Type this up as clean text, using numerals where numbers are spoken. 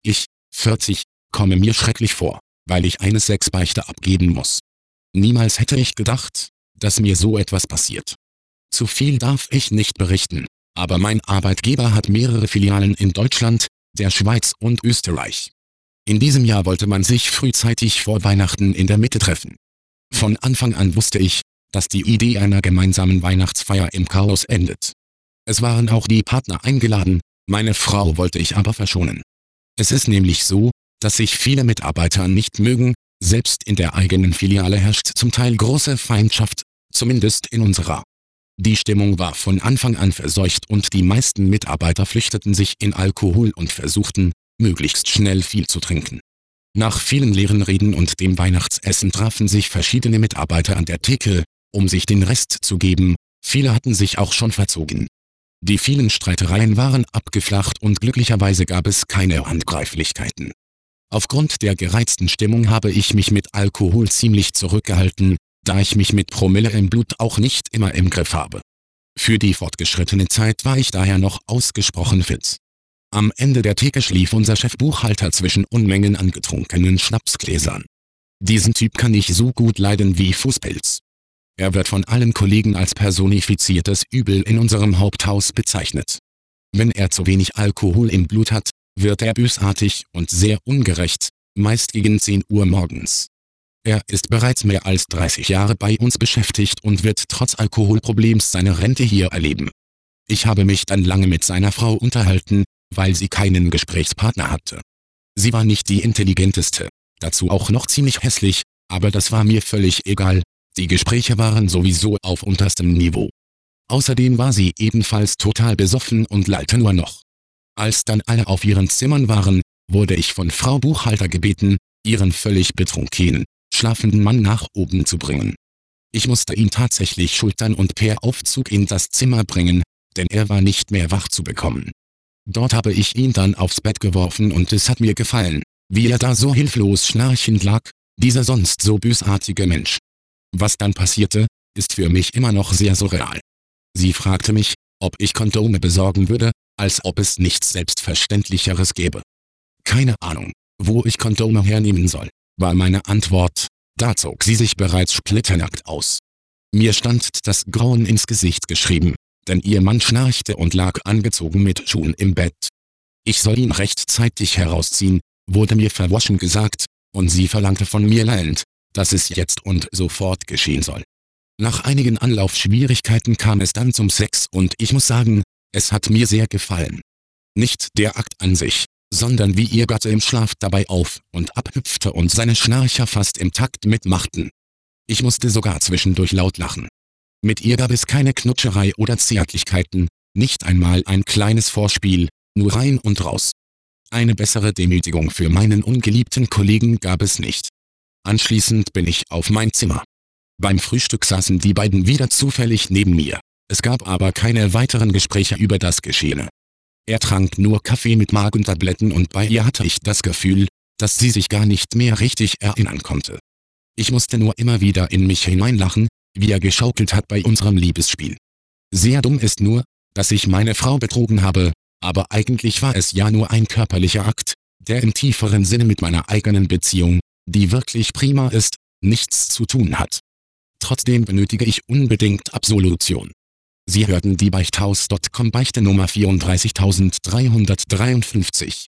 Ich, 40, komme mir schrecklich vor, weil ich eine Sexbeichte abgeben muss. Niemals hätte ich gedacht, dass mir so etwas passiert. Zu viel darf ich nicht berichten, aber mein Arbeitgeber hat mehrere Filialen in Deutschland, der Schweiz und Österreich. In diesem Jahr wollte man sich frühzeitig vor Weihnachten in der Mitte treffen. Von Anfang an wusste ich, dass die Idee einer gemeinsamen Weihnachtsfeier im Chaos endet. Es waren auch die Partner eingeladen, meine Frau wollte ich aber verschonen. Es ist nämlich so, dass sich viele Mitarbeiter nicht mögen, selbst in der eigenen Filiale herrscht zum Teil große Feindschaft, zumindest in unserer. Die Stimmung war von Anfang an verseucht und die meisten Mitarbeiter flüchteten sich in Alkohol und versuchten, möglichst schnell viel zu trinken. Nach vielen leeren Reden und dem Weihnachtsessen trafen sich verschiedene Mitarbeiter an der Theke, um sich den Rest zu geben, viele hatten sich auch schon verzogen. Die vielen Streitereien waren abgeflacht und glücklicherweise gab es keine Handgreiflichkeiten. Aufgrund der gereizten Stimmung habe ich mich mit Alkohol ziemlich zurückgehalten, da ich mich mit Promille im Blut auch nicht immer im Griff habe. Für die fortgeschrittene Zeit war ich daher noch ausgesprochen fit. Am Ende der Theke schlief unser Chefbuchhalter zwischen Unmengen an getrunkenen Schnapsgläsern. Diesen Typ kann ich so gut leiden wie Fußpilz. Er wird von allen Kollegen als personifiziertes Übel in unserem Haupthaus bezeichnet. Wenn er zu wenig Alkohol im Blut hat, wird er bösartig und sehr ungerecht, meist gegen 10 Uhr morgens. Er ist bereits mehr als 30 Jahre bei uns beschäftigt und wird trotz Alkoholproblems seine Rente hier erleben. Ich habe mich dann lange mit seiner Frau unterhalten, weil sie keinen Gesprächspartner hatte. Sie war nicht die intelligenteste, dazu auch noch ziemlich hässlich, aber das war mir völlig egal, die Gespräche waren sowieso auf unterstem Niveau. Außerdem war sie ebenfalls total besoffen und lallte nur noch. Als dann alle auf ihren Zimmern waren, wurde ich von Frau Buchhalter gebeten, ihren völlig betrunkenen, schlafenden Mann nach oben zu bringen. Ich musste ihn tatsächlich schultern und per Aufzug in das Zimmer bringen, denn er war nicht mehr wach zu bekommen. Dort habe ich ihn dann aufs Bett geworfen und es hat mir gefallen, wie er da so hilflos schnarchend lag, dieser sonst so bösartige Mensch. Was dann passierte, ist für mich immer noch sehr surreal. Sie fragte mich, ob ich Kondome besorgen würde, als ob es nichts Selbstverständlicheres gäbe. Keine Ahnung, wo ich Kondome hernehmen soll, war meine Antwort, da zog sie sich bereits splitternackt aus. Mir stand das Grauen ins Gesicht geschrieben, denn ihr Mann schnarchte und lag angezogen mit Schuhen im Bett. Ich soll ihn rechtzeitig herausziehen, wurde mir verwaschen gesagt, und sie verlangte von mir lallend, dass es jetzt und sofort geschehen soll. Nach einigen Anlaufschwierigkeiten kam es dann zum Sex und ich muss sagen, es hat mir sehr gefallen. Nicht der Akt an sich, sondern wie ihr Gatte im Schlaf dabei auf und abhüpfte und seine Schnarcher fast im Takt mitmachten. Ich musste sogar zwischendurch laut lachen. Mit ihr gab es keine Knutscherei oder Zärtlichkeiten, nicht einmal ein kleines Vorspiel, nur rein und raus. Eine bessere Demütigung für meinen ungeliebten Kollegen gab es nicht. Anschließend bin ich auf mein Zimmer. Beim Frühstück saßen die beiden wieder zufällig neben mir. Es gab aber keine weiteren Gespräche über das Geschehene. Er trank nur Kaffee mit Magentabletten und bei ihr hatte ich das Gefühl, dass sie sich gar nicht mehr richtig erinnern konnte. Ich musste nur immer wieder in mich hineinlachen, wie er geschaukelt hat bei unserem Liebesspiel. Sehr dumm ist nur, dass ich meine Frau betrogen habe, aber eigentlich war es ja nur ein körperlicher Akt, der im tieferen Sinne mit meiner eigenen Beziehung, die wirklich prima ist, nichts zu tun hat. Trotzdem benötige ich unbedingt Absolution. Sie hörten die Beichthaus.com Beichte Nummer 34353.